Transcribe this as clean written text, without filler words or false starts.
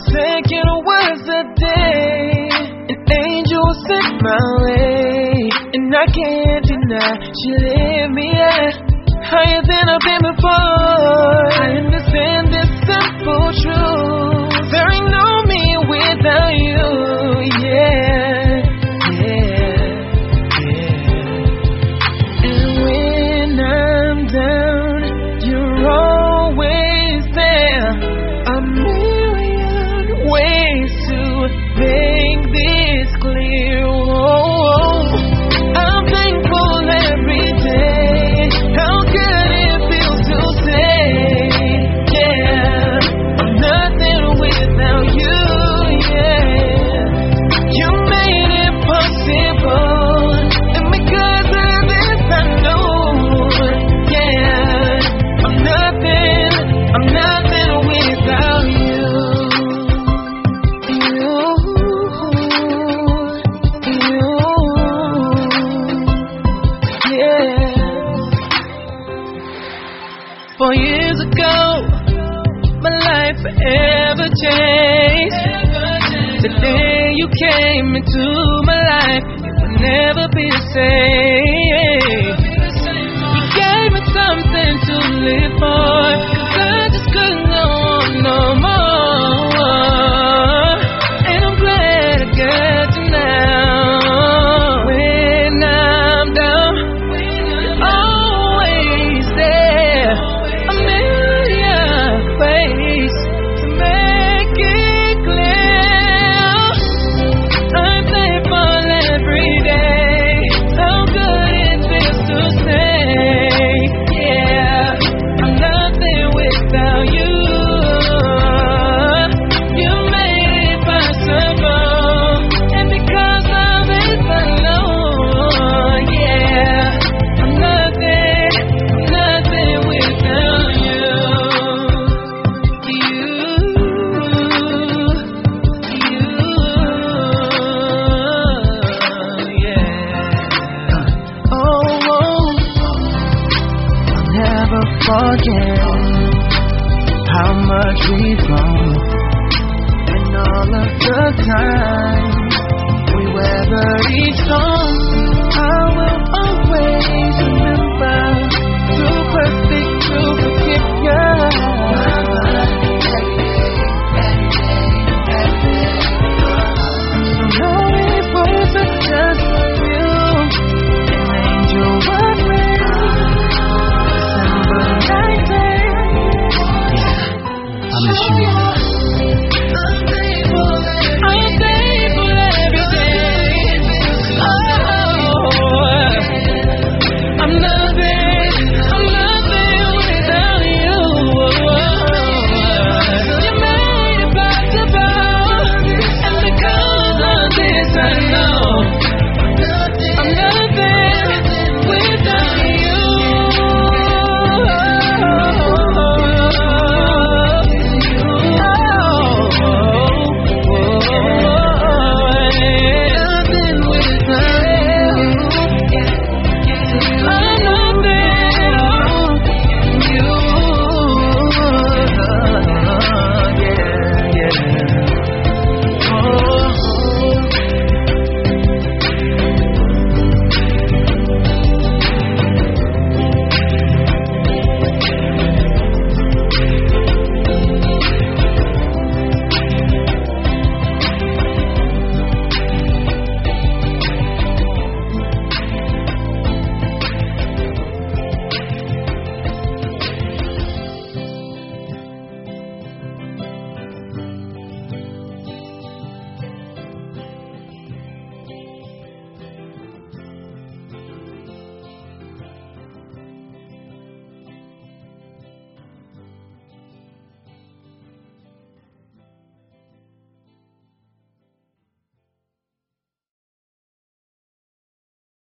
second was a day. An angel sent my way, and I can't deny she left me at higher than I've been before. I understand this simple truth. There ain't no me without you. Yeah, yeah, yeah. And when I'm down, you're always there. A million ways to make this clear. Oh, I'm thankful every day. How good it feels to say, yeah, I'm nothing without you. Yeah, you made it possible, and because of this I know, yeah, I'm nothing without you. Yeah. 4 years ago, my life forever changed. The day you came into my life, it would never be the same. You gave me something to live for, 'cause I just couldn't go on no more. And I'm glad I got you now. When I'm down, you're always there. A million ways to make it clear. I'm thankful every day. How good it feels to say, yeah, I'm nothing without you. You made it possible, and because of it I know, yeah, I'm nothing without you. Yeah. Oh, I'll never forget how much we've grown, and all of the time